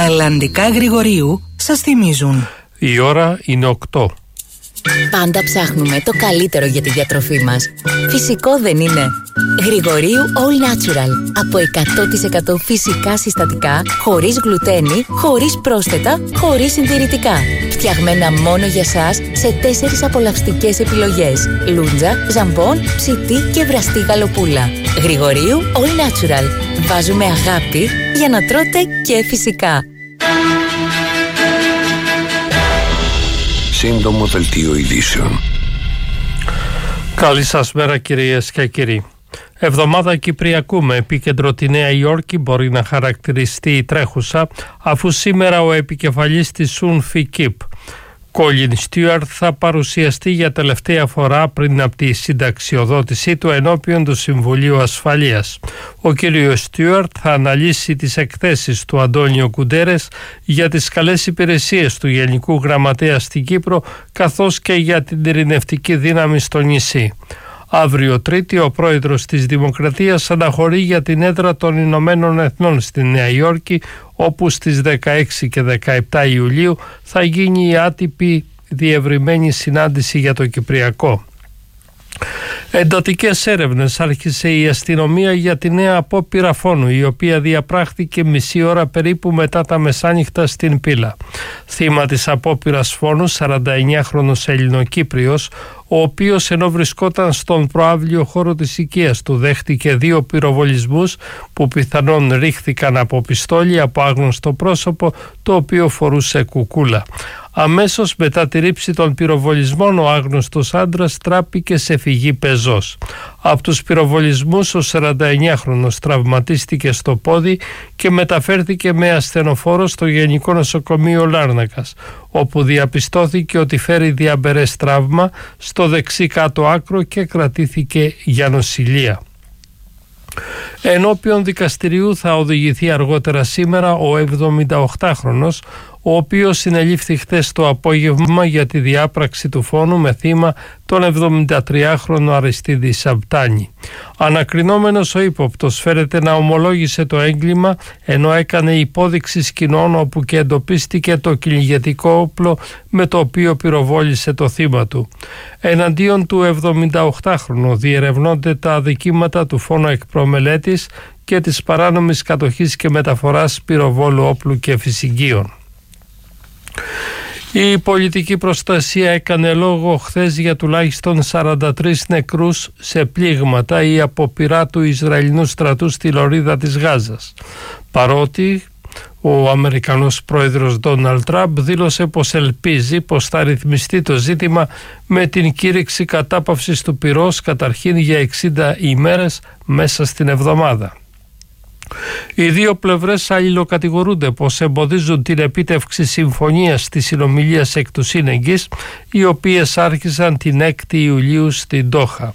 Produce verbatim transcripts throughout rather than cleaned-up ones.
αλλαντικά Γρηγορίου σας θυμίζουν. Η ώρα είναι οκτώ. Πάντα ψάχνουμε το καλύτερο για τη διατροφή μας. Φυσικό δεν είναι? Γρηγορίου All Natural. Από εκατό τοις εκατό φυσικά συστατικά, χωρίς γλουτένι, χωρίς πρόσθετα, χωρίς συντηρητικά. Φτιαγμένα μόνο για σας σε τέσσερις απολαυστικές επιλογές. Λούντζα, ζαμπόν, ψητή και βραστή γαλοπούλα. Γρηγορίου All Natural. Βάζουμε αγάπη για να τρώτε και φυσικά. Σύντομο δελτίο ειδήσεων. Καλή σας μέρα κυρίες και κύριοι. Εβδομάδα Κυπριακού με επίκεντρο τη Νέα Υόρκη μπορεί να χαρακτηριστεί η τρέχουσα, αφού σήμερα ο επικεφαλής της Σουν Φι Κιπ, Κόλιν Στιούαρτ, θα παρουσιαστεί για τελευταία φορά πριν από τη συνταξιοδότησή του ενώπιον του Συμβουλίου Ασφαλείας. Ο κ. Στιούαρτ θα αναλύσει τις εκθέσεις του Αντώνιο Κουντέρες για τις καλές υπηρεσίες του Γενικού Γραμματέα στην Κύπρο, καθώς και για την ειρηνευτική δύναμη στο νησί. Αύριο Τρίτη, ο πρόεδρος της Δημοκρατίας αναχωρεί για την έδρα των Ηνωμένων Εθνών στη Νέα Υόρκη, όπου στις δεκαέξι και δεκαεπτά Ιουλίου θα γίνει η άτυπη διευρυμένη συνάντηση για το Κυπριακό. Εντατικές έρευνες άρχισε η αστυνομία για τη νέα απόπειρα φόνου, η οποία διαπράχθηκε μισή ώρα περίπου μετά τα μεσάνυχτα στην Πύλα. Θύμα της απόπειρας φόνου, σαρανταεννιάχρονος Ελληνοκύπριος, ο οποίος ενώ βρισκόταν στον προαύλιο χώρο της οικίας του δέχτηκε δύο πυροβολισμούς που πιθανόν ρίχθηκαν από πιστόλι από άγνωστο πρόσωπο, το οποίο φορούσε κουκούλα. Αμέσως μετά τη ρήψη των πυροβολισμών, ο άγνωστος άντρας τράπηκε σε φυγή πεζός. Από τους πυροβολισμούς ο σαρανταεννιάχρονος τραυματίστηκε στο πόδι και μεταφέρθηκε με ασθενοφόρο στο Γενικό Νοσοκομείο Λάρνακας, όπου διαπιστώθηκε ότι φέρει διαμπερές τραύμα στο δεξί κάτω άκρο και κρατήθηκε για νοσηλεία. Ενώπιον δικαστηριού θα οδηγηθεί αργότερα σήμερα ο εβδομηνταοκτάχρονος, ο οποίος συνελήφθη χθες το απόγευμα για τη διάπραξη του φόνου με θύμα τον εβδομηντατριάχρονο Αριστίδη Σαμπτάνη. Ανακρινόμενος, ο ύποπτος φέρεται να ομολόγησε το έγκλημα, ενώ έκανε υπόδειξη σκηνών όπου και εντοπίστηκε το κυνηγετικό όπλο με το οποίο πυροβόλησε το θύμα του. Εναντίον του εβδομηνταοκτάχρονου διερευνώνται τα αδικήματα του φόνο εκπρομελέτης και της παράνομης κατοχής και μεταφοράς πυροβόλου όπλου και φυσικίων. Η πολιτική προστασία έκανε λόγο χθες για τουλάχιστον σαράντα τρεις νεκρούς σε πλήγματα ή αποπειρά του Ισραηλινού στρατού στη λωρίδα της Γάζας, παρότι ο Αμερικανός πρόεδρος Ντόναλντ Τραμπ δήλωσε πως ελπίζει πως θα ρυθμιστεί το ζήτημα με την κήρυξη κατάπαυσης του πυρός καταρχήν για εξήντα ημέρες μέσα στην εβδομάδα. Οι δύο πλευρές αλληλοκατηγορούνται πως εμποδίζουν την επίτευξη συμφωνίας της συνομιλίας εκ του σύνεγγυς, οι οποίες άρχισαν την έκτη Ιουλίου στην Ντόχα.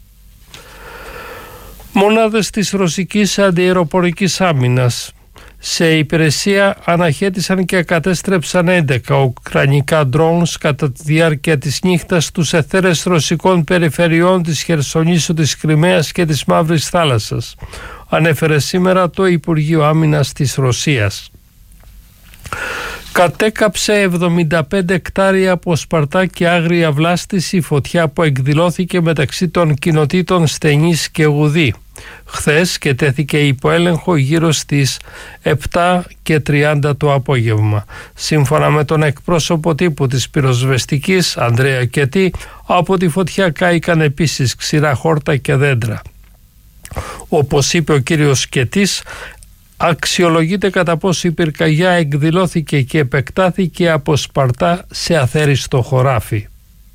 Μονάδες της ρωσικής αντιαεροπορικής άμυνας σε υπηρεσία αναχέτησαν και κατέστρεψαν έντεκα ουκρανικά drones κατά τη διάρκεια της νύχτας στους αιθέρες ρωσικών περιφερειών της Χερσονήσου, της Κριμαίας και της Μαύρης Θάλασσας, ανέφερε σήμερα το Υπουργείο Άμυνας της Ρωσίας. Κατέκαψε εβδομήντα πέντε εκτάρια από σπαρτά και άγρια βλάστηση η φωτιά που εκδηλώθηκε μεταξύ των κοινοτήτων Στενής και Γουδή χθες και τέθηκε υπό έλεγχο γύρω στις επτά και τριάντα το απόγευμα. Σύμφωνα με τον εκπρόσωπο τύπου της πυροσβεστικής, Ανδρέα Κετή, από τη φωτιά κάηκαν επίσης ξηρά χόρτα και δέντρα. Όπως είπε ο κύριος Κετής, αξιολογείται κατά πόσο η πυρκαγιά εκδηλώθηκε και επεκτάθηκε από σπαρτά σε αθέριστο χωράφι.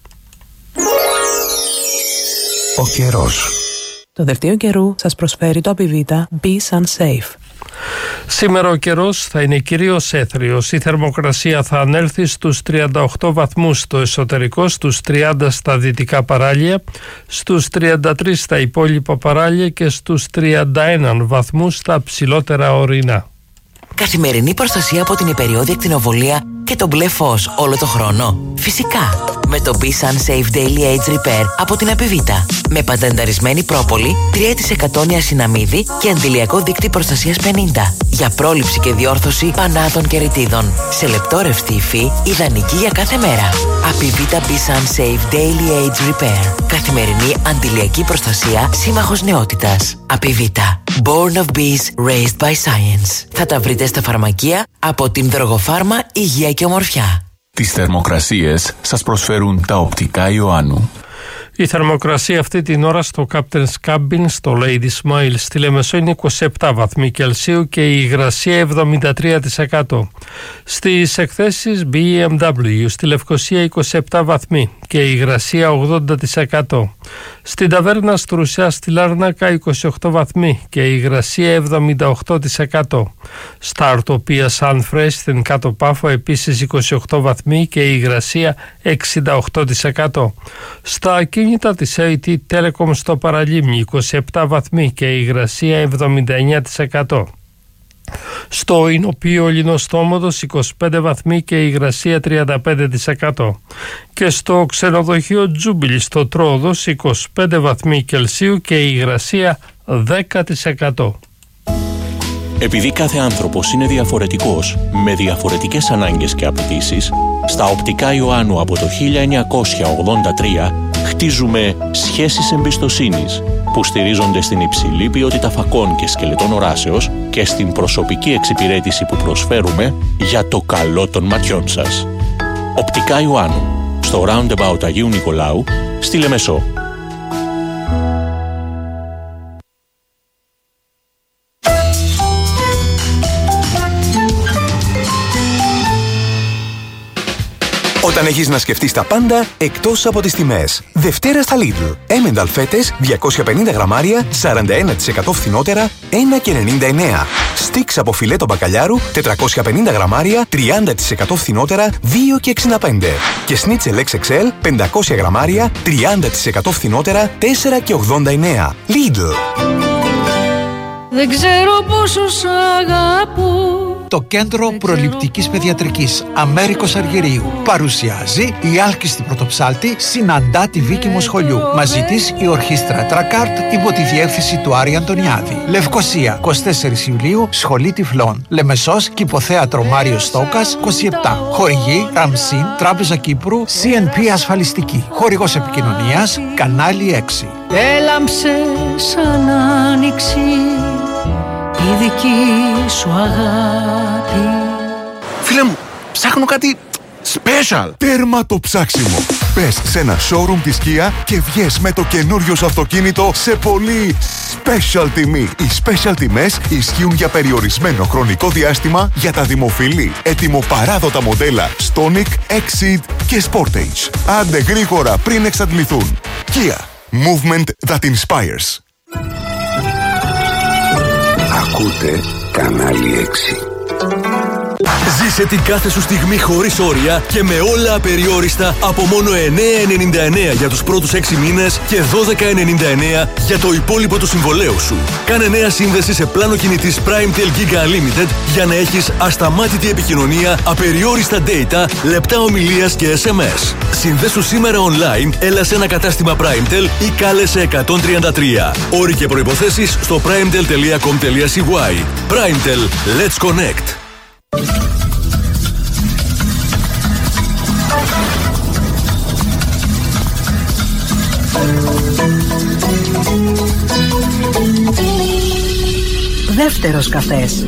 Ο καιρός. Το δελτίο καιρού σας προσφέρει το Απιβίτα Be Sunsafe. Σήμερα ο καιρός θα είναι κυρίως έθριος. Η θερμοκρασία θα ανέλθει στους τριάντα οκτώ βαθμούς στο εσωτερικό, στους τριάντα στα δυτικά παράλια, στους τριάντα τρεις στα υπόλοιπα παράλια και στους τριάντα ένα βαθμούς στα ψηλότερα ορεινά. Καθημερινή προστασία από την υπεριώδη ακτινοβολία και το μπλε φως όλο το χρόνο? Φυσικά, με το Be Sun Safe Daily Age Repair από την Apivita. Με πατενταρισμένη πρόπολη, τρία τοις εκατό νιασιναμίδι και αντιλιακό δίκτυ προστασίας πενήντα. Για πρόληψη και διόρθωση πανάτων και ρητίδων. Σε λεπτόρευστη υφή, ιδανική για κάθε μέρα. Apivita Be Sun Safe Daily Age Repair. Καθημερινή αντιλιακή προστασία, σύμμαχος νεότητας. Apivita. Born of Bees, Raised by Science. Θα τα βρείτε στα φαρμακεία από την Δρογοφάρμα Υγεία και Ομορφιά. Τις θερμοκρασίες σας προσφέρουν τα οπτικά Ιωάννου. Η θερμοκρασία αυτή την ώρα στο Captain's Cabin, στο Lady Smile στη Λεμεσό είναι είκοσι επτά βαθμοί Κελσίου και η υγρασία εβδομήντα τρία τοις εκατό. Στις εκθέσεις μπι εμ ντάμπλιου στη Λευκοσία είκοσι επτά βαθμοί και η υγρασία ογδόντα τοις εκατό. Στην ταβέρνα Στρουσιά στη Λάρνακα είκοσι οκτώ βαθμοί και η υγρασία εβδομήντα οκτώ τοις εκατό. Στα Αρτοπία Sunfresh στην Κάτω Πάφο επίσης είκοσι οκτώ βαθμοί και η υγρασία εξήντα οκτώ τοις εκατό. Στα ακίνητα της έι τι Telecom στο Παραλίμνη είκοσι επτά βαθμοί και η υγρασία εβδομήντα εννέα τοις εκατό. Στο Ινοπείο Λινοστόμοδος είκοσι πέντε βαθμοί και η υγρασία τριάντα πέντε τοις εκατό. Και στο ξενοδοχείο Τζούμπιλι στο Τρόδος είκοσι πέντε βαθμοί Κελσίου και η υγρασία δέκα τοις εκατό. Επειδή κάθε άνθρωπος είναι διαφορετικός, με διαφορετικές ανάγκες και απαιτήσεις, στα οπτικά Ιωάννου από το χίλια εννιακόσια ογδόντα τρία χτίζουμε σχέσεις εμπιστοσύνης που στηρίζονται στην υψηλή ποιότητα φακών και σκελετών οράσεως και στην προσωπική εξυπηρέτηση που προσφέρουμε για το καλό των ματιών σας. Οπτικά Ιωάννου, στο Roundabout Αγίου Νικολάου, στη Λεμεσό. Όταν έχεις να σκεφτείς τα πάντα εκτός από τις τιμές. Δευτέρα στα Lidl. Emmental φέτες διακόσια πενήντα γραμμάρια, σαράντα ένα τοις εκατό φθηνότερα, ένα και ενενήντα εννέα. Στίξ από φιλέτο μπακαλιάρου, τετρακόσια πενήντα γραμμάρια, τριάντα τοις εκατό φθηνότερα, δύο και εξήντα πέντε. Και Schnitzel εξ εξ ελ, πεντακόσια γραμμάρια, τριάντα τοις εκατό φθηνότερα, τέσσερα και ογδόντα εννέα. Lidl. Δεν ξέρω πόσο σ' αγαπώ. Το Κέντρο Προληπτικής Παιδιατρικής Αμέρικος Αργυρίου παρουσιάζει η άλκιστη πρωτοψάλτη συναντά τη Βίκη Σχολιού. Μαζί της η ορχήστρα Τρακάρτ υπό τη διεύθυνση του Άρη Αντωνιάδη. Λευκοσία, εικοστή τέταρτη Ιουλίου, Σχολή Τυφλών. Λεμεσός, Κηποθέατρο Μάριος Στόκας, είκοσι επτά. Χορηγή Ραμσίν, Τράπεζα Κύπρου, σι εν πι Ασφαλιστική. Χορηγός επικοινωνίας, Κανάλι έξι. Έλαμψε σαν άνοιξη η δική σου αγάπη. Φίλε μου, ψάχνω κάτι special. Τέρμα το ψάξιμο. Πες σε ένα showroom της Kia και βγες με το καινούριο σου αυτοκίνητο σε πολύ special τιμή. Οι special τιμές ισχύουν για περιορισμένο χρονικό διάστημα για τα δημοφιλή, ετοιμοπαράδοτα μοντέλα Stonic, Exceed και Sportage. Άντε γρήγορα πριν εξαντληθούν. Kia. Movement that inspires. Ακούτε Κανάλι έξι. Ζήσε την κάθε σου στιγμή χωρίς όρια και με όλα απεριόριστα από μόνο εννέα ενενήντα εννέα για τους πρώτους έξι μήνες και δώδεκα ενενήντα εννέα για το υπόλοιπο του συμβολέου σου. Κάνε νέα σύνδεση σε πλάνο κινητής PrimeTel Giga Unlimited για να έχεις ασταμάτητη επικοινωνία, απεριόριστα data, λεπτά ομιλίας και ες εμ ες. Συνδέσου σήμερα online, έλα σε ένα κατάστημα PrimeTel ή κάλεσε εκατόν τριάντα τρία. Όροι και προϋποθέσεις στο primetel τελεία com τελεία σι γουάι. PrimeTel, let's connect. Δεύτερος καφές.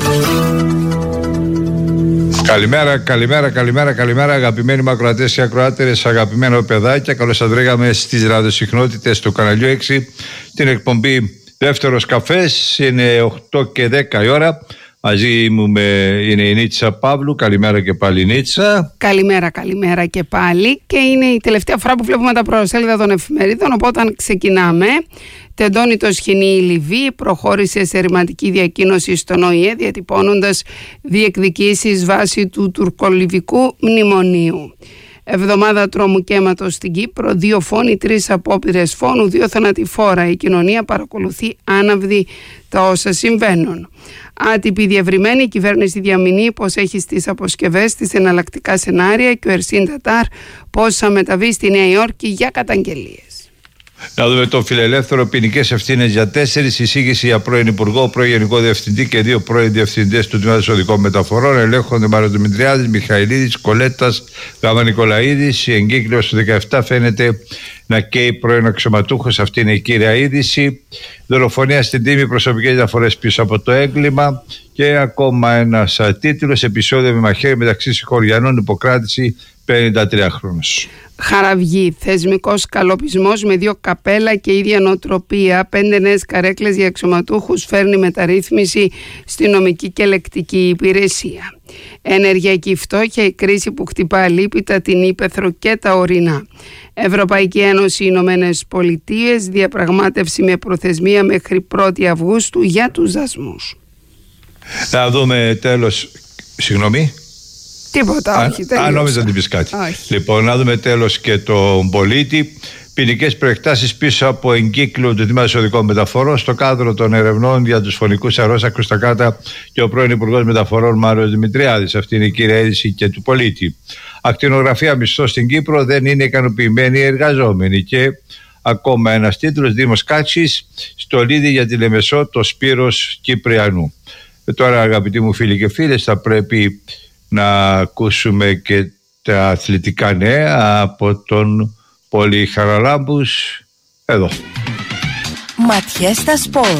Καλημέρα, καλημέρα, καλημέρα, καλημέρα αγαπημένοι μου ακροατές και ακροάτερες, αγαπημένα παιδάκια. Καλώς σας βρήκαμε στις ραδιοσυχνότητες του καναλιού έξι, την εκπομπή Δεύτερος καφές. Είναι οκτώ και δέκα η ώρα. Μαζί μου με, είναι η Νίτσα Παύλου. Καλημέρα και πάλι, Νίτσα. Καλημέρα, καλημέρα και πάλι. Και είναι η τελευταία φορά που βλέπουμε τα πρωτοσέλιδα των εφημερίδων. Οπότε ξεκινάμε. Τεντώνει το σκηνή η Λιβύη, προχώρησε σε ρηματική διακοίνωση στον Ο Η Ε, διατυπώνοντας διεκδικήσεις βάσει του τουρκολιβικού μνημονίου. Εβδομάδα τρόμου και αίματος στην Κύπρο, δύο φόνοι, τρεις απόπειρες φόνου, δύο θανατηφόρα. Η κοινωνία παρακολουθεί άναυδη τα όσα συμβαίνουν. Άτυπη διευρυμένη, η κυβέρνηση διαμηνεί πως έχει στις αποσκευές της εναλλακτικά σενάρια και ο Ερσίν Τατάρ πως θα μεταβεί στη Νέα Υόρκη για καταγγελίες. Να δούμε το φιλελεύθερο. Ποινικές ευθύνες για τέσσερις. Εισήγηση για πρώην Υπουργό, πρώην Γενικό Διευθυντή και δύο πρώην Διευθυντές του Τμήματος Οδικών Μεταφορών. Ελέγχονται Μαροδημητριάδης, Μιχαηλίδης, Κολέτας, Γαβανικολαίδης. Η εγκύκλειος του δεκαεπτά φαίνεται να καίει πρώην αξιωματούχος. Αυτή είναι η κύρια είδηση. Δολοφονία στην Τίμη, προσωπικές διαφορές πίσω από το έγκλημα. Και ακόμα ένας τίτλος. Επεισόδιο με μαχαίρι μεταξύ συγχωριανών, υποκράτηση πενήντα τρία χρόνος. Χαραυγή, θεσμικός σκαλοπισμός με δύο καπέλα και ίδια νοοτροπία. Πέντε νέες καρέκλες για αξιωματούχους φέρνει μεταρρύθμιση στη νομική και ελεκτική υπηρεσία. Ενεργειακή φτώχεια, η κρίση που χτυπά αλίπητα την ύπαιθρο και τα ορεινά. Ευρωπαϊκή Ένωση, Ηνωμένες Πολιτείες, διαπραγμάτευση με προθεσμία μέχρι πρώτη Αυγούστου για τους δασμούς. Να δούμε τέλος, συγγνώμη. Τίποτα, όχι. Αν νόμιζα να την πεις κάτι. Όχι. Λοιπόν, να δούμε τέλος και τον πολίτη. Ποινικές προεκτάσεις πίσω από εγκύκλιο του Τμήματος Οδικών Μεταφορών στο κάδρο των ερευνών για τους φωνικούς αρρώστακους στα κάτω και ο πρώην Υπουργός Μεταφορών Μάριος Δημητριάδης. Αυτή είναι η κύρια είδηση και του πολίτη. Ακτινογραφία μισθό στην Κύπρο, δεν είναι ικανοποιημένοι οι εργαζόμενοι. Και ακόμα ένας τίτλος, Δήμος Κάτσης, στολίδι για τη Λεμεσό, το Σπύρος Κυπριανού. Και τώρα, αγαπητοί μου φίλοι και φίλες, θα πρέπει να ακούσουμε και τα αθλητικά νέα από τον Πόλη Χαραλάμπους εδώ. Ματιές στα σπορ.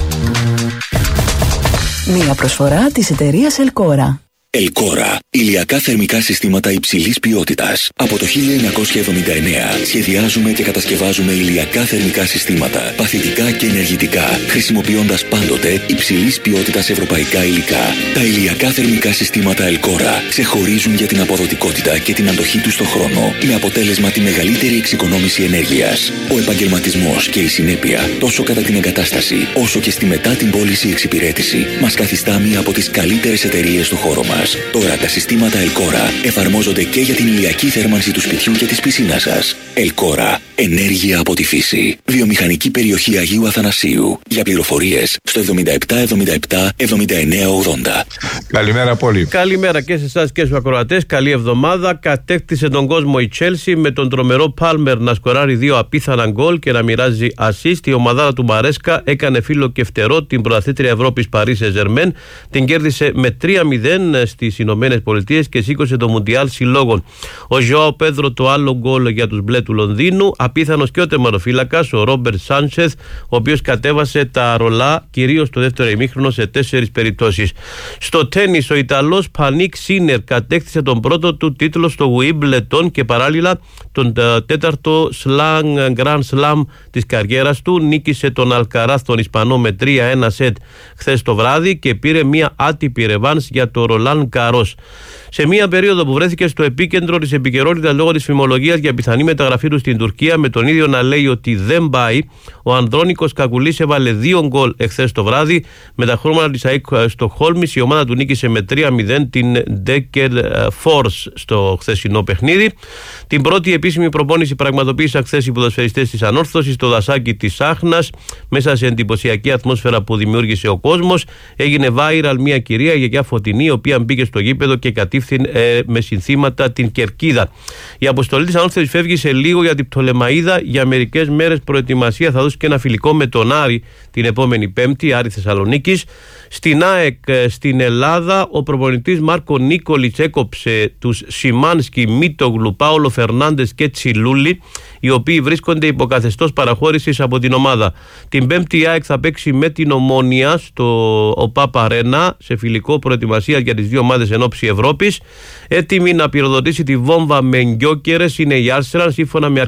Μία προσφορά της εταιρείας Ελκόρα. Ελκόρα. Ηλιακά θερμικά συστήματα υψηλής ποιότητας. Από το χίλια εννιακόσια εβδομήντα εννέα σχεδιάζουμε και κατασκευάζουμε ηλιακά θερμικά συστήματα, παθητικά και ενεργητικά, χρησιμοποιώντας πάντοτε υψηλής ποιότητας ευρωπαϊκά υλικά. Τα ηλιακά θερμικά συστήματα Ελκόρα ξεχωρίζουν για την αποδοτικότητα και την αντοχή τους στον χρόνο, με αποτέλεσμα τη μεγαλύτερη εξοικονόμηση ενέργειας. Ο επαγγελματισμός και η συνέπεια, τόσο κατά την εγκατάσταση, όσο και στη μετά την πώληση εξυπηρέτηση, μας καθιστά μία από τις καλύτερες εταιρείες του χώρου μας. Τώρα τα συστήματα Ελκόρα εφαρμόζονται και για την ηλιακή θέρμανση του σπιτιού και της πισίνας σας. Ελκόρα. Ενέργεια από τη φύση. Βιομηχανική περιοχή Αγίου Αθανασίου. Για πληροφορίες στο εβδομήντα επτά εβδομήντα επτά εβδομήντα εννέα ογδόντα. Καλημέρα πολύ. Καλημέρα και σε εσάς και στους ακροατές. Καλή εβδομάδα. Κατέκτησε τον κόσμο η Chelsea με τον τρομερό Πάλμερ να σκοράρει δύο απίθανα γκολ και να μοιράζει assist. Η ομαδάρα του Μαρέσκα έκανε φίλο και φτερό την πρωταθλήτρια Ευρώπης Paris Saint-Germain. Την κέρδισε με τρία μηδέν στις Ηνωμένες Πολιτείες και σήκωσε το Μουντιάλ Συλλόγων. Ο Ζωάο Πέδρο το άλλο γκολ για τους μπλε του Λονδίνου. Απίθανος και ο τερματοφύλακας, ο Ρόμπερτ Σάντσεθ, ο οποίος κατέβασε τα ρολά κυρίως στο δεύτερο ημίχρονο σε τέσσερις περιπτώσεις. Στο τένις, ο Ιταλός Πανίκ Σίνερ κατέκτησε τον πρώτο του τίτλο στο Wimbledon και παράλληλα τον τέταρτο Slam, Grand Slam της καριέρας του. Νίκησε τον Αλκαράθ τον Ισπανό με τρία ένα σετ χθες το βράδυ και πήρε μια άτυπη ρεβάνς για το Ρολάν Καρός. Σε μια περίοδο που βρέθηκε στο επίκεντρο της επικαιρότητας λόγω της φημολογίας για πιθανή μεταγραφή του στην Τουρκία, με τον ίδιο να λέει ότι δεν πάει, ο Ανδρώνικος Κακουλής έβαλε δύο γκολ εχθές το βράδυ με τα χρώματα της ΑΕΚ Στοκχόλμης. Η ομάδα του νίκησε με τρία μηδέν την Decker Force στο χθεσινό παιχνίδι. Την πρώτη επίσημη προπόνηση πραγματοποίησαν χθες οι ποδοσφαιριστές της Ανόρθωσης στο δασάκι της Άχνας, μέσα σε εντυπωσιακή ατμόσφαιρα που δημιούργησε ο κόσμος. Έγινε viral μια κυρία, γιαγιά Φωτεινή, η οποία μπήκε στο γήπεδο και κατήφθην ε, με συνθήματα την κερκίδα. Η αποστολή της Ανόρθωσης φεύγει σε λίγο για την Πτολεμαΐδα για μερικές μέρες προετοιμασία. Θα δώσει και ένα φιλικό με τον Άρη την επόμενη Πέμπτη, Άρη Θεσσαλονίκης. Στην ΑΕΚ στην Ελλάδα, ο προπονητής Μάρκο Νίκολιτς έκοψε τους Σιμάνσκι, Μίτογλου, Πάολο Φερνάντες και Τσιλούλη, οι οποίοι βρίσκονται υποκαθεστώς παραχώρησης από την ομάδα. Την Πέμπτη η ΑΕΚ θα παίξει με την Ομόνια στο ΟΠΑΠ Αρένα σε φιλικό προετοιμασία για τις δύο ομάδες εν ώψη Ευρώπης. Έτοιμη να πυροδοτήσει τη βόμβα με γκιόκερες είναι η Arsenal, σύμφωνα με αρκετά δημοσιεύματα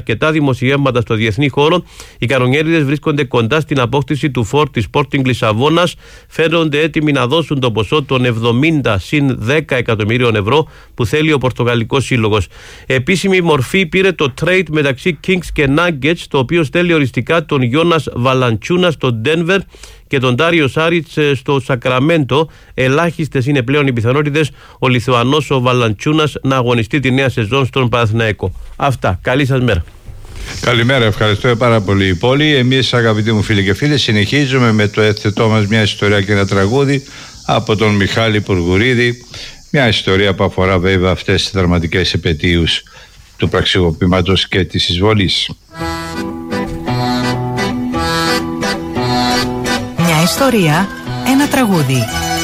δημοσιεύματα στο διεθνή χώρο, οι κανονιέριδες βρίσκονται κοντά στην απόκτηση του φόρ της Sporting Λισαβόνας. Φαίνονται έτοιμοι να δώσουν το ποσό των εβδομήντα συν δέκα εκατομμύριων ευρώ που θέλει ο Πορτογαλικός Σύλλογος. Επίσημη μορφή πήρε το trade μεταξύ Kings και Nuggets, το οποίο στέλνει οριστικά τον Γιώνας Βαλαντσούνα στο Denver και τον Ντάριο Σάριτς στο Σακραμέντο. Ελάχιστες είναι πλέον οι πιθανότητες ο Λιθουανός ο Βαλαντσούνας να αγωνιστεί τη νέα σεζόν στον Παναθηναϊκό. Αυτά. Καλή σας μέρα. Καλημέρα, ευχαριστώ πάρα πολύ η πόλη. Εμείς, αγαπητοί μου φίλοι και φίλες, συνεχίζουμε με το έθετό μας μια ιστορία και ένα τραγούδι από τον Μιχάλη Πουργουρίδη. Μια ιστορία που αφορά βέβαια αυτές τις δραματικές επετείους του πραξικοπήματος και της εισβολής. Μια ιστορία, ένα τραγούδι.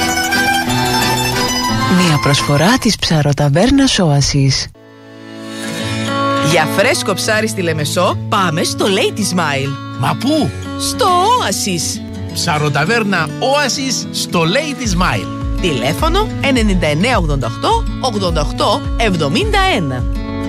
Μια προσφορά της ψαροταβέρνας Όασης. Για φρέσκο ψάρι στη Λεμεσό, πάμε στο Lady Smile. Μα πού? Στο Όασης. Ψαροταβέρνα Όασης στο Lady Smile. Τηλέφωνο ενενήντα εννέα ογδόντα οκτώ ογδόντα οκτώ εβδομήντα ένα.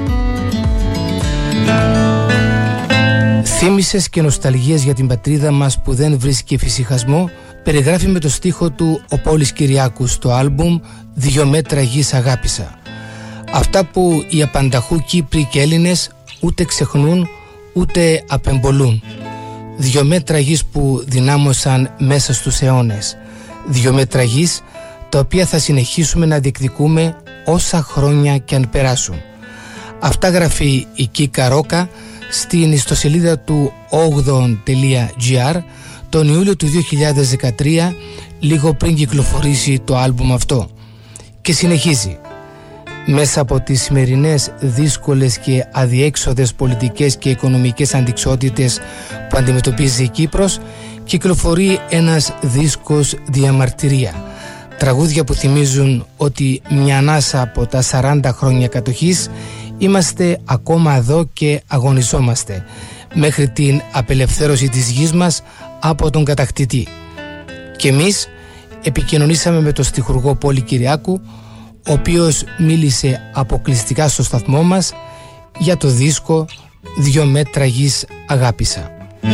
Θύμησες και νοσταλγίες για την πατρίδα μας που δεν βρίσκει εφησυχασμό, περιγράφει με το στίχο του ο Πόλης Κυριάκου στο άλμπουμ «Δυο μέτρα γης αγάπησα». Αυτά που οι απανταχού Κύπροι και Έλληνες ούτε ξεχνούν ούτε απεμπολούν. Δυο μέτρα γης που δυνάμωσαν μέσα στους αιώνες. Δυο μέτρα γης τα οποία θα συνεχίσουμε να διεκδικούμε όσα χρόνια και αν περάσουν. Αυτά γράφει η Κίκα Ρόκα στην ιστοσελίδα του όγδοον τελεία τζι άρ τον Ιούλιο του δύο χιλιάδες δεκατρία, λίγο πριν κυκλοφορήσει το άλμπουμ αυτό. Και συνεχίζει: μέσα από τις σημερινές δύσκολες και αδιέξοδες πολιτικές και οικονομικές αντιξότητες που αντιμετωπίζει η Κύπρος, κυκλοφορεί ένας δίσκος διαμαρτυρία. Τραγούδια που θυμίζουν ότι μια ανάσα από τα σαράντα χρόνια κατοχής είμαστε ακόμα εδώ και αγωνιζόμαστε μέχρι την απελευθέρωση της γης μας από τον κατακτητή. Και εμείς επικοινωνήσαμε με τον στιχουργό Πόλη Κυριάκου, ο οποίος μίλησε αποκλειστικά στο σταθμό μας για το δίσκο «Δυο μέτρα γης αγάπησα».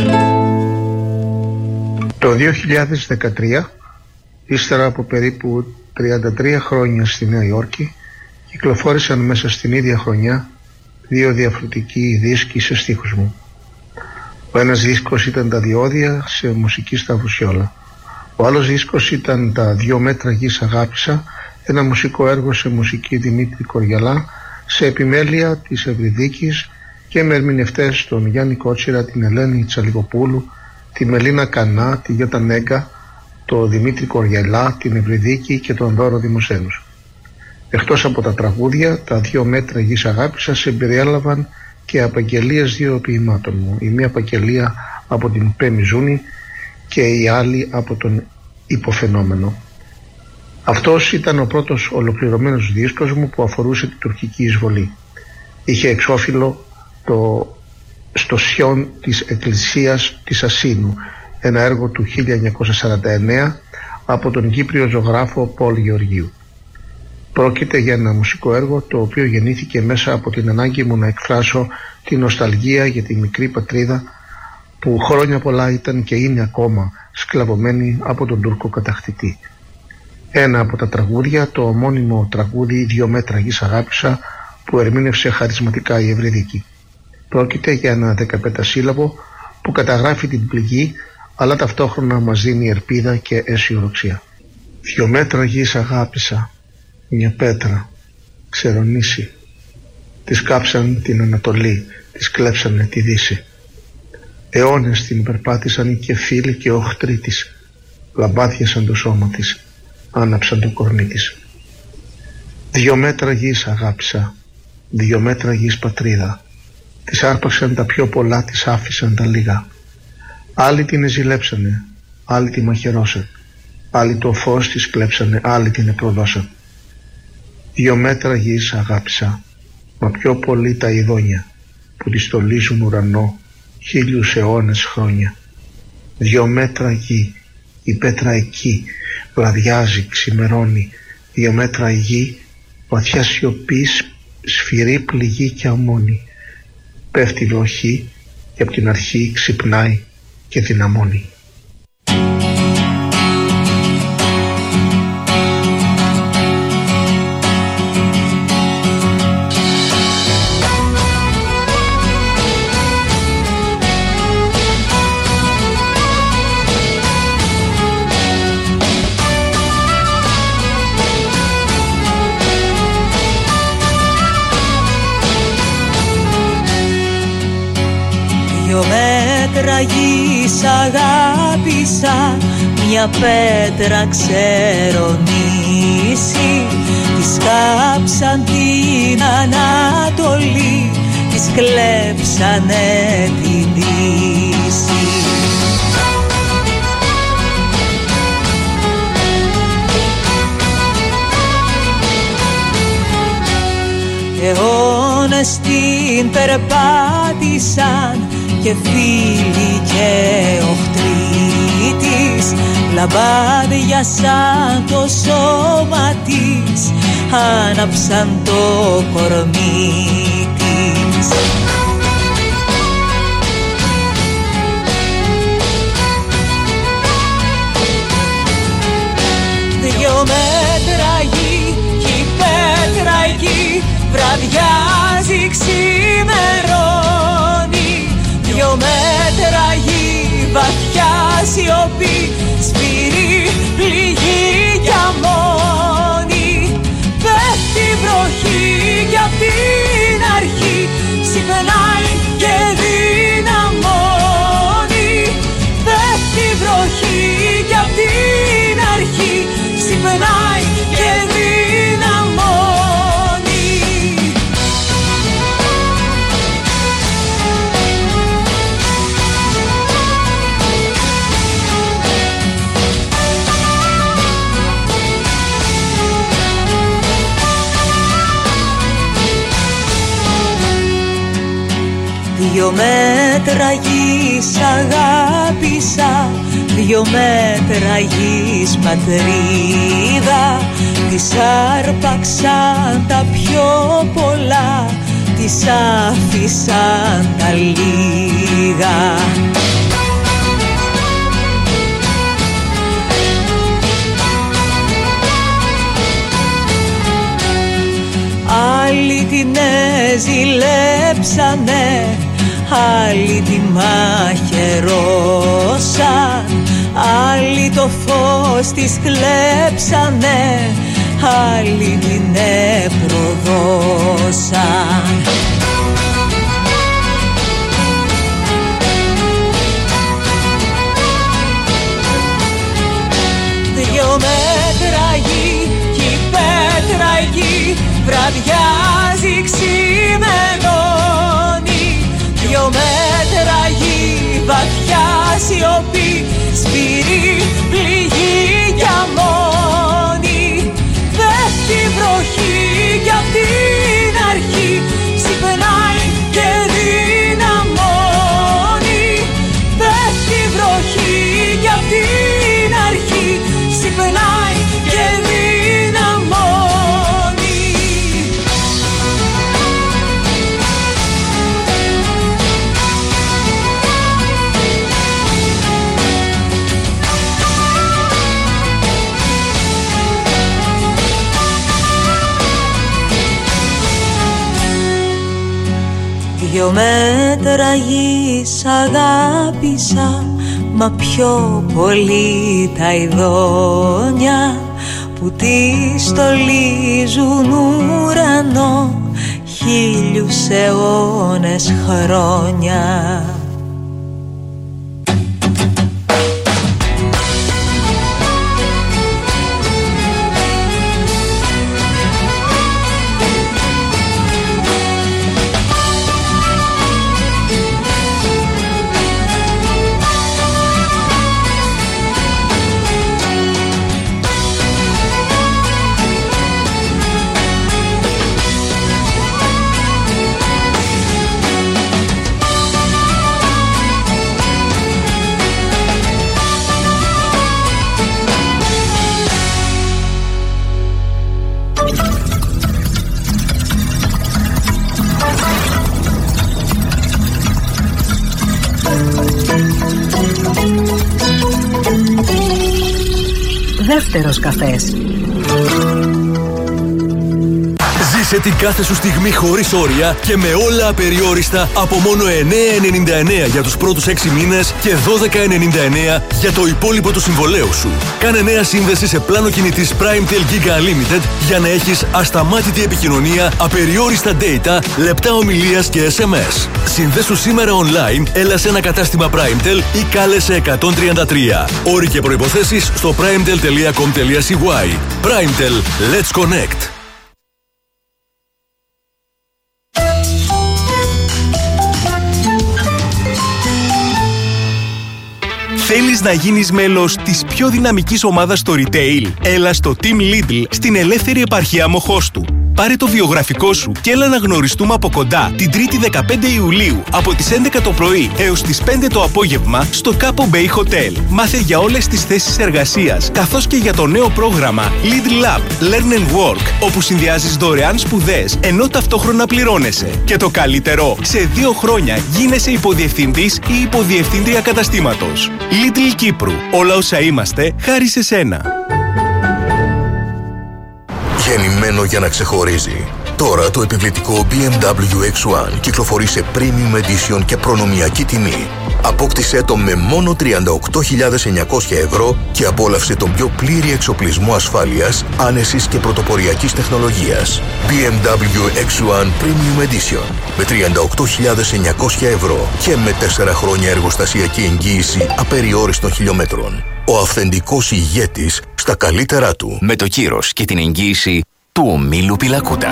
Το δύο χιλιάδες δεκατρία, ύστερα από περίπου τριάντα τρία χρόνια στη Νέα Υόρκη, κυκλοφόρησαν μέσα στην ίδια χρονιά δύο διαφορετικοί δίσκοι σε στίχους μου. Ο ένας δίσκος ήταν τα διόδια σε μουσική στα Βουσιόλα. Ο άλλος δίσκος ήταν τα «Δυο μέτρα γης αγάπησα», ένα μουσικό έργο σε μουσική Δημήτρη Κοριαλά, σε επιμέλεια της Ευρυδίκης και με ερμηνευτές τον Γιάννη Κότσιρα, την Ελένη Τσαλιγοπούλου, τη Μελίνα Κανά, τη Γιώτα Νέγκα, τον Δημήτρη Κοριαλά, την Ευρυδίκη και τον Δώρο Δημοσένους. Εκτός από τα τραγούδια, τα «Δυο μέτρα γης αγάπησα» συμπεριέλαβαν και απαγγελίες δύο ποιημάτων μου. Η μία απαγγελία από την Πέμη Ζούνη και η άλλη από τον Υποφαινόμενο. Αυτός ήταν ο πρώτος ολοκληρωμένος δίσκος μου που αφορούσε την τουρκική εισβολή. Είχε εξώφυλλο το «Στο Σιόν της Εκκλησίας της Ασσίνου», ένα έργο του χίλια εννιακόσια σαράντα εννέα από τον Κύπριο ζωγράφο Πολ Γεωργίου. Πρόκειται για ένα μουσικό έργο το οποίο γεννήθηκε μέσα από την ανάγκη μου να εκφράσω την νοσταλγία για τη μικρή πατρίδα που χρόνια πολλά ήταν και είναι ακόμα σκλαβωμένη από τον Τούρκο κατακτητή. Ένα από τα τραγούδια, το ομώνυμο τραγούδι «Δυο μέτρα γης αγάπησα», που ερμήνευσε χαρισματικά η Ευρυδίκη. Πρόκειται για ένα δεκαπεντασύλλαβο που καταγράφει την πληγή, αλλά ταυτόχρονα μας δίνει ελπίδα και αισιοδοξία. «Δυο μέτρα γης αγάπησα, μια πέτρα, ξερονήσει. Της κάψαν την Ανατολή, της κλέψανε τη Δύση. Αιώνες την περπάτησαν και φίλοι και οχτροί της, λαμπάδιασαν το σώμα της, άναψαν το κορμί της. Δυο μέτρα γης αγάπησα, δυο μέτρα γης πατρίδα. Της άρπαξαν τα πιο πολλά, της άφησαν τα λίγα. Άλλοι την εζηλέψανε, άλλοι τη μαχαιρώσαν, άλλοι το φως της κλέψανε, άλλοι την επροδώσαν. Δυο μέτρα γης αγάπησα, μα πιο πολύ τα ειδόνια που τη στολίζουν ουρανό χίλιους αιώνες χρόνια. Δυο μέτρα γη, η πέτρα εκεί, βραδιάζει, ξημερώνει. Δυο μέτρα γη, βαθιά σιωπή, σφυρί πληγή και αμμόνι. Πέφτει βροχή και από την αρχή ξυπνάει και δυναμώνει. Δυο μέτρα γης αγάπησα, μια πέτρα ξέρω νήσι. Της κάψαν την Ανατολή, της κλέψανε την Δύση. Αιώνες την περπάτησαν και φίλοι και οχτροί της, λαμπάδια σαν το σώμα της, άναψαν το κορμί της. Δυο μέτρα γη κι η πέτρα εκεί, βραδιάζει ξημερώνει. Δυο μέτρα γη, βαθιά σιωπή, σφυρί, πληγή κι αμμόνι. Πέφτει βροχή κι απ' την αρχή, ξυπνάει και δυναμώνει. Πέφτει βροχή κι απ' την αρχή, ξυπνάει και δυναμώνει. Δυο μέτρα γης αγάπησα, δυο μέτρα γης πατρίδα. Της άρπαξαν τα πιο πολλά, της άφησαν τα λίγα. Άλλοι την ζηλέψανε, άλλοι τη μαχαιρώσαν, άλλοι το φως της κλέψανε, άλλοι την επροδώσαν. Δυο μέτρα γη κι η πέτρα εκεί, βραδιάζει ξημερώνει. Δυο μέτρα γη, βαθιά σιωπή, σφυρί, πληγή κι αμμόνι. Πέφτει βροχή κι απ' την αρχή, ξυπνάει και δυναμώνει. Πέφτει βροχή κι απ' την αρχή, ξυπνάει και δυναμώνει. Δυο μέτρα γης αγάπησα, μα πιο πολύ τα ειδόνια που τη στολίζουν ουρανό χίλιους αιώνες χρόνια. Δεύτερος καφές. Ζήσε την κάθε σου στιγμή χωρίς όρια και με όλα απεριόριστα από μόνο εννέα ενενήντα εννέα για τους πρώτους έξι μήνες και δώδεκα ενενήντα εννέα για το υπόλοιπο του συμβολέου σου. Κάνε νέα σύνδεση σε πλάνο κινητής PrimeTel Giga Unlimited για να έχεις ασταμάτητη επικοινωνία, απεριόριστα data, λεπτά ομιλίας και ες εμ ες. Συνδέσου σήμερα online, έλα σε ένα κατάστημα PrimeTel ή κάλεσε εκατόν τριάντα τρία. Όροι και προϋποθέσεις στο primetel τελεία com τελεία σι γουάι. PrimeTel, let's connect. Θέλεις να γίνεις μέλος της πιο δυναμικής ομάδας στο retail? Έλα στο Team Lidl στην ελεύθερη επαρχία Μοχώστου. Πάρε το βιογραφικό σου και έλα να γνωριστούμε από κοντά την Τρίτη δεκαπέντε Ιουλίου από τις έντεκα το πρωί έως τις πέντε το απόγευμα στο Capo Bay Hotel. Μάθε για όλες τις θέσεις εργασίας καθώς και για το νέο πρόγραμμα Lidl Lab Learn and Work, όπου συνδυάζεις δωρεάν σπουδές ενώ ταυτόχρονα πληρώνεσαι. Και το καλύτερο, σε δύο χρόνια γίνεσαι υποδιευθυντής ή υποδιευθύντρια καταστήματος. Lidl Κύπρου. Όλα όσα είμαστε χάρη σε σένα. Γεννημένο για να ξεχωρίζει. Τώρα το επιβλητικό μπι εμ ντάμπλιου εξ ουάν κυκλοφορεί σε Premium Edition και προνομιακή τιμή. Απόκτησέ το με μόνο τριάντα οκτώ χιλιάδες εννιακόσια ευρώ και απόλαυσε τον πιο πλήρη εξοπλισμό ασφάλειας, άνεσης και πρωτοποριακής τεχνολογίας. μπι εμ ντάμπλιου εξ ουάν Premium Edition με τριάντα οκτώ χιλιάδες εννιακόσια ευρώ και με τέσσερα χρόνια εργοστασιακή εγγύηση απεριόριστων χιλιόμετρων. Ο αυθεντικός ηγέτης στα καλύτερά του. Με το κύρος και την εγγύηση του ομίλου Πιλακούτα.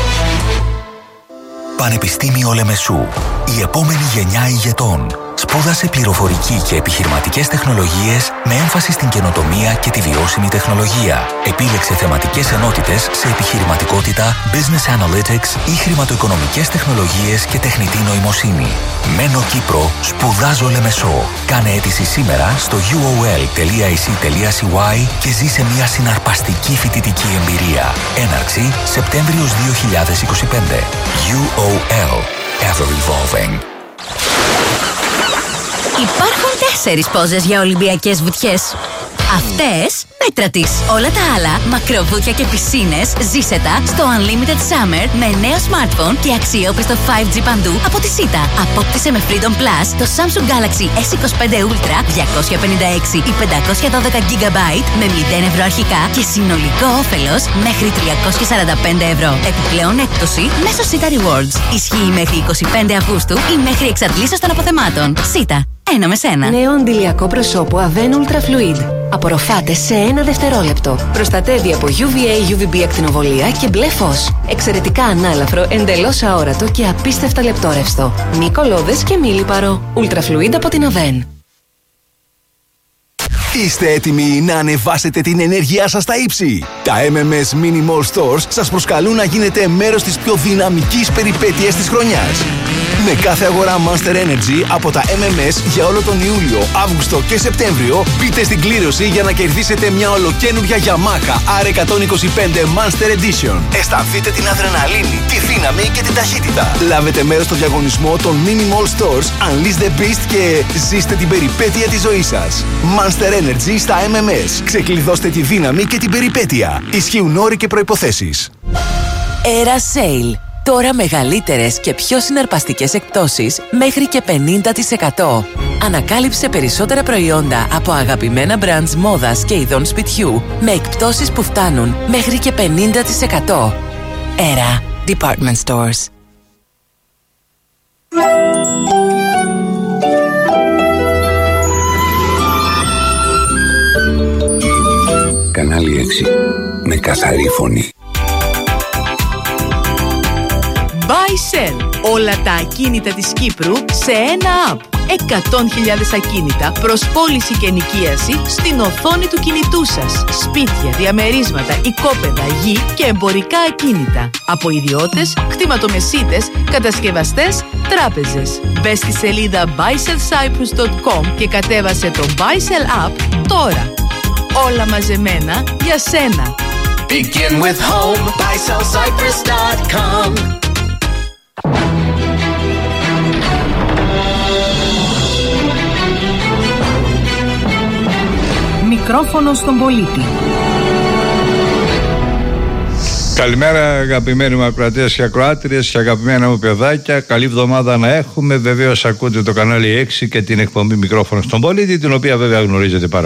Πανεπιστήμιο Λεμεσού. Η επόμενη γενιά ηγετών. Σπούδασε πληροφορική και επιχειρηματικές τεχνολογίες με έμφαση στην καινοτομία και τη βιώσιμη τεχνολογία. Επίλεξε θεματικές ενότητες σε επιχειρηματικότητα, business analytics ή χρηματοοικονομικές τεχνολογίες και τεχνητή νοημοσύνη. Μένω Κύπρο, σπουδάζω Λεμεσό. Κάνε αίτηση σήμερα στο γιου ο ελ τελεία ι σι τελεία σι γουάι και ζήσε μια συναρπαστική φοιτητική εμπειρία. Έναρξη Σεπτέμβριος δύο χιλιάδες είκοσι πέντε. γιου ο ελ. Ever evolving. Υπάρχουν τέσσερις πόζες για Ολυμπιακές βουτιές. Αυτές, μέτρα της. Όλα τα άλλα, μακροβούτια και πισίνες, ζήσε τα στο Unlimited Summer με νέο smartphone και αξιόπιστο φάιβ τζι παντού από τη Sita. Απόκτησε με Freedom Plus το Samsung Galaxy ες είκοσι πέντε Ultra διακόσια πενήντα έξι ή πεντακόσια δώδεκα τζι μπι με μηδέν ευρώ αρχικά και συνολικό όφελος μέχρι τριακόσια σαράντα πέντε ευρώ. Επιπλέον έκπτωση μέσω Sita Rewards. Ισχύει μέχρι είκοσι πέντε Αυγούστου ή μέχρι εξαντλήσεως των αποθεμάτων. Sita. Ένα με σένα. Νέο αντιλιακό προσώπου Aven Ultra Fluid. Απορροφάται σε ένα δευτερόλεπτο. Προστατεύει από γιου βι έι, γιου βι μπι ακτινοβολία και μπλε φως. Εξαιρετικά ανάλαφρο, εντελώς αόρατο και απίστευτα λεπτόρευστο. Μη κολλώδες και μη λιπαρό. Ultra Fluid από την Aven. Είστε έτοιμοι να ανεβάσετε την ενέργειά σας στα ύψη? Τα εμ εμ ες Mini Mall Stores σας προσκαλούν να γίνετε μέρος της πιο δυναμικής περιπέτειας της χρονιάς. Με κάθε αγορά Monster Energy από τα εμ εμ ες για όλο τον Ιούλιο, Αύγουστο και Σεπτέμβριο, μπείτε στην κλήρωση για να κερδίσετε μια ολοκαίνουργια Yamaha αρ εκατόν είκοσι πέντε Monster Edition. Αισθανθείτε την αδρεναλίνη, τη δύναμη και την ταχύτητα. Λάβετε μέρος στο διαγωνισμό των Mini Mall Stores, Unleash the Beast και ζήστε την περιπέτεια της ζωής σας. Monster Energy στα εμ εμ ες. Ξεκλειδώστε τη δύναμη και την περιπέτεια. Ισχύουν όροι και προϋποθέσεις. Era Sale. Τώρα μεγαλύτερες και πιο συναρπαστικές εκπτώσεις μέχρι και πενήντα τοις εκατό. Ανακάλυψε περισσότερα προϊόντα από αγαπημένα brands μόδας και ειδών σπιτιού με εκπτώσεις που φτάνουν μέχρι και πενήντα τοις εκατό. Era Department Stores. Κανάλι έξι. Με καθαρή φωνή. Buy-Sell. Όλα τα ακίνητα της Κύπρου σε ένα app. εκατό χιλιάδες ακίνητα προς πώληση και ενοικίαση στην οθόνη του κινητού σας. Σπίτια, διαμερίσματα, οικόπεδα, γη και εμπορικά ακίνητα. Από ιδιώτες, κτηματομεσίτες, κατασκευαστές, τράπεζες. Μπες στη σελίδα buy sell cyprus dot com και κατέβασε το Buy-Sell app τώρα. Όλα μαζεμένα για σένα. Begin with home. buy sell cyprus dot com. Μικρόφωνο στον πολίτη. Καλημέρα αγαπημένοι μου ακροατές και ακροάτριες και αγαπημένα μου παιδάκια. Καλή εβδομάδα να έχουμε. Βεβαίως ακούτε το κανάλι έξι και την εκπομπή Μικρόφωνο στον πολίτη, την οποία βέβαια γνωρίζετε πάρα